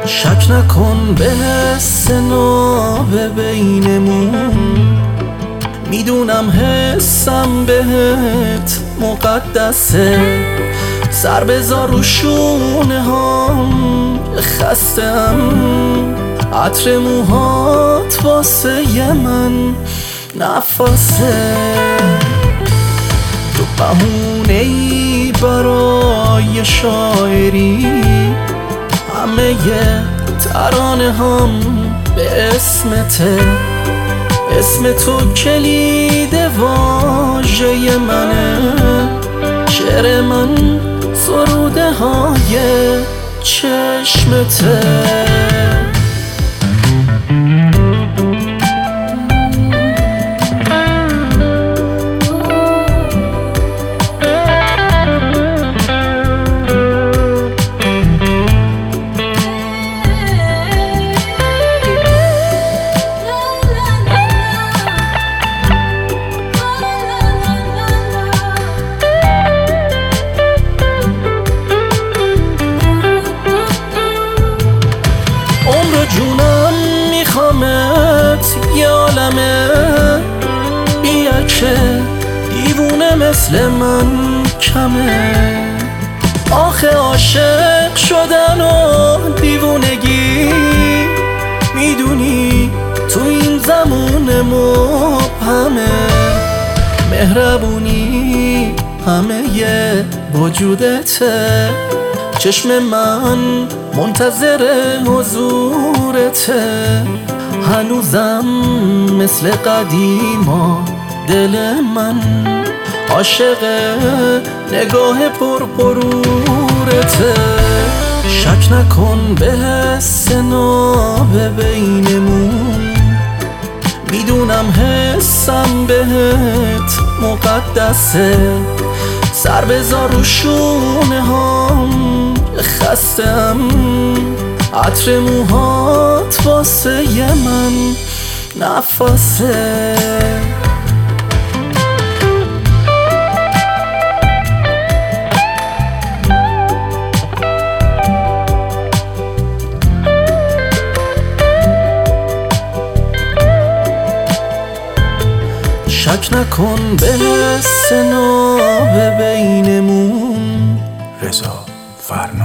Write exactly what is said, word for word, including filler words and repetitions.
شک نکن به حس ناب بینمون، میدونم حسم بهت مقدسه. سر بذار رو شونه هم خستم، عطر موهات واسه من نفسه. تو بهونه ای برای شاعری، همه ترانه هم به اسمته. اسم تو کلید واژه منه، شعر من سروده های چشمته. جونم میخوامت یه عالمه، بیا که دیوونه مثل من کمه. آخه عاشق شدن و دیوونگی، میدونی تو این زمون مبهمه. مهربونی همه ی وجودته، چشم من منتظر حضورته. هنوزم مثل قدیما دل من عاشق نگاه پرغرورته. شک نکن به حس ناب بینمون، میدونم حسم بهت مقدسه. سر بذار رو شونه هم خستم، عطر موهات واسه من نفسه. شک نکن به حس ناب بینمون. رضا فرناز.